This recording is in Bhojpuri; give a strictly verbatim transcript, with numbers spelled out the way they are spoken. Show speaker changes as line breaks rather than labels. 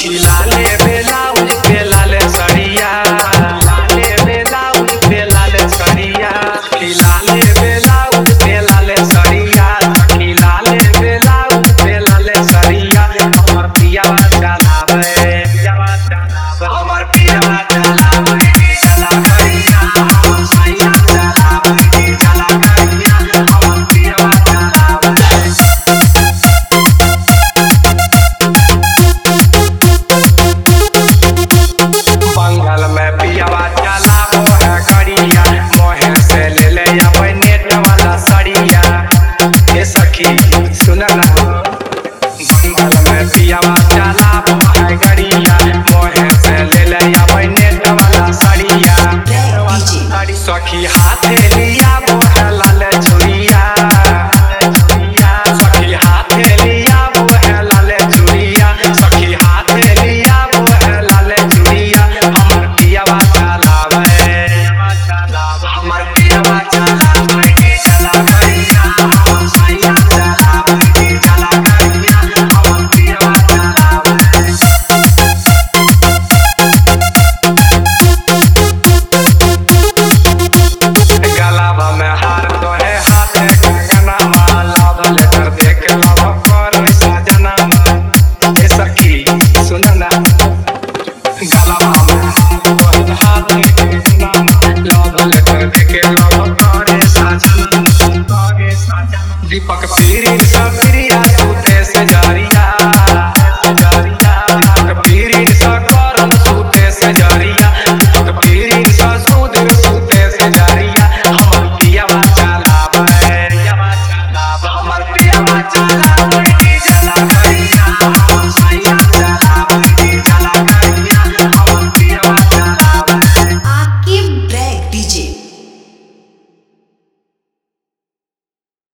सखी लाले बेलाउज पे लाले सड़िया लाले बेलाउज पे लाले सड़िया सखी लाले बेलाउज पे लाले सड़िया सखी लाले बेलाउज पे लाले सड़िया हमर पियावा चलावे पियावा चलावे हमर पियावा चलावे चला करिया हमर सैया चलावे चला करिया हमर पियावा चलावे बंगाल में पियावा चलावो है करिया मोहे से ले ले आवे नेट वाला सड़िया हे सखी सुन ना बंगाल में पियावा चलावो है करिया मोहे से ले ले आवे नेट वाला सड़िया सखी हाथे लिया वो है लाल चुड़िया सखी हाथे लिया वो है लाल चुड़िया सखी हाथे लिया वो है लाल चुड़िया हमर पियावा चलावे हमर पियावा चलावे चला करिया हमर सैया चलावे चला करिया हमर पियावा चलावे गलावा में हार तो है हाथे कंगना माला लेटर देख लव कर सजना ए सखी सुन ना गलावा में हार तो है हाथे कंगना लव लेटर देख लव कर सजना दीपक पीरी सफरिया तू से जारिया